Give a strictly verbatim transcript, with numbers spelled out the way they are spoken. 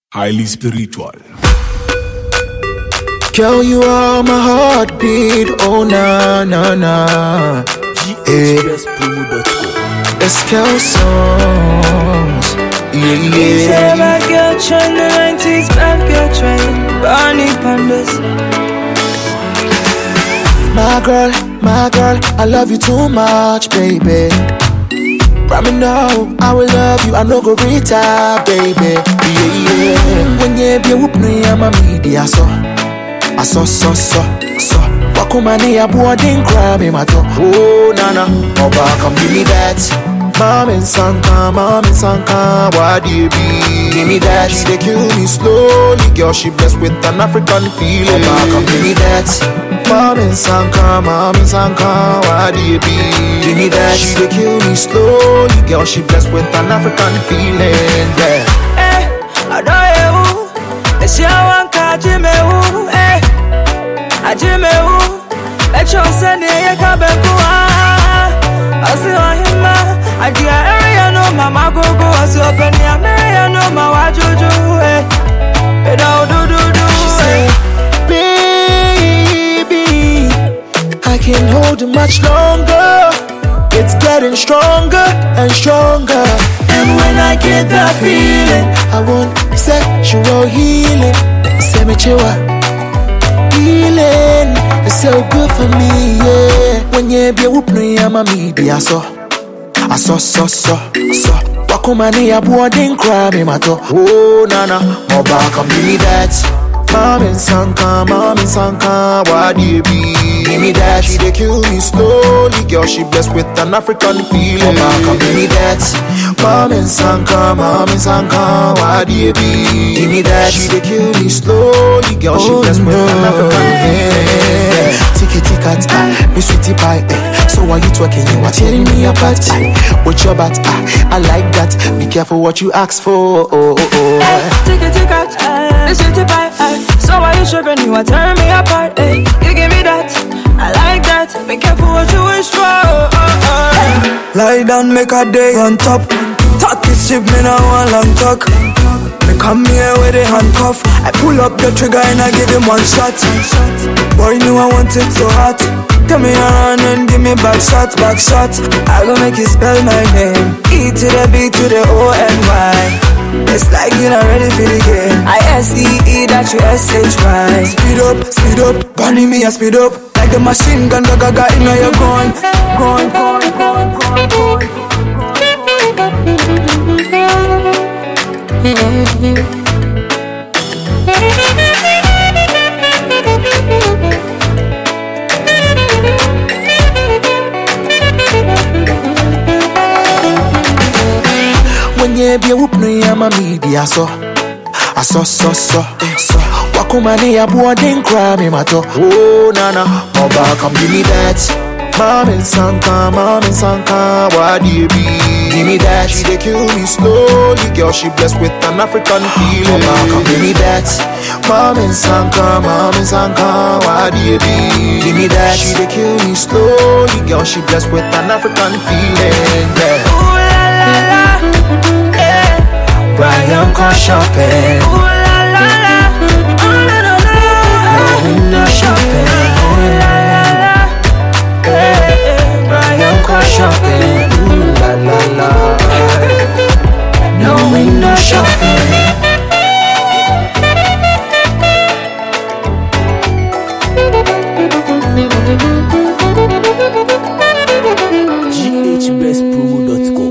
highly spiritual. Girl, you are my heartbeat, oh na na na. Hey. Let's go songs, yeah Say yeah. bad girl train, the nineties bad girl train, Barney Pandas. My girl, my girl, I love you too much, baby. Promise now, I will love you, I no go retire, baby. Yeah yeah. When you be whoop me, I'm a media so. I saw so so so. Wakumani a boarding crab in my top. Oh nana, Oba come give me that. Mom and Sanka, mom and Sanka, what do you be? Give me that. She dey kill me slowly, girl. She blessed with an African feeling. Oba come give me that. Mom and Sanka, mom and Sanka, what do you be? Give me that. She dey kill me slowly, girl. She blessed with an African feeling. Yeah. Eh, I know you. It's your one card, Jimmy. Eh, I Jimmy. Let you send it, you can't be cool. I see on him, I do area no mama go go. I see open the area no mama juju. Eh, it all do do do. She said, baby, I can't hold it much longer. It's getting stronger and stronger. And when I get that feeling, I want sexual healing. Semichewa healing. It's so good for me, yeah. When you be whoop me, I'm a media so. I saw so so so. Wakumani a boarding crab in my top. Oh nana, Oba come give me that. Mom and Sanka, mom and Sanka, what do you be? Give me that. She dey kill me slowly, girl. She blessed with an African feeling. Oba come give me that. Mom and Sanka, mom and Sanka, what do you be? Give me that. She dey kill me slowly, girl. She blessed with an African feeling. Ticky ticky ah, me sweetie pie. Eh. So why you twerking? You are tearing me apart. Eh. With your butt, ah, I like that. Be careful what you ask for. Oh oh oh. Tick it, tick it, me sweetie pie. So why you sugar? You are tearing me apart. Eh. You give me that, I like that. Be careful what you wish for. Oh, oh, oh. Lie down, make a day on top. Talk this shit, me now one long talk. Me come here with a handcuff. I pull up the trigger and I give him one shot. Boy, knew I want it so hot. Tell me around and give me back shot, back shot. I gon' make you spell my name. E to the B to the O N Y. It's like you're not ready for the game. I S E E that you S H Y. Speed up, speed up, burning me a speed up. Like the machine gun, the gaga in where you're going. Going, going, going, going, going. When you be whoop me, I'm a media so. I saw so so so. Wakumani a boarding crab in my top. Oh nana, Oba come give me that. Mom and Sanka, mom and Sanka, what do you be? Give me that. She dey kill me slowly, girl. She blessed with an African feeling. Oba come give me that. Mom and Sanka, mom and Sanka, what do you be? Give me that. She dey kill me slowly, girl. She blessed with an African feeling. Yeah. Ooh la la la, yeah. Brian go shopping. Ooh la la la, oh no no no. No window shopping. Ooh la la la, yeah. Brian go shopping. Ooh la la la. No window shopping. G H best promo dot com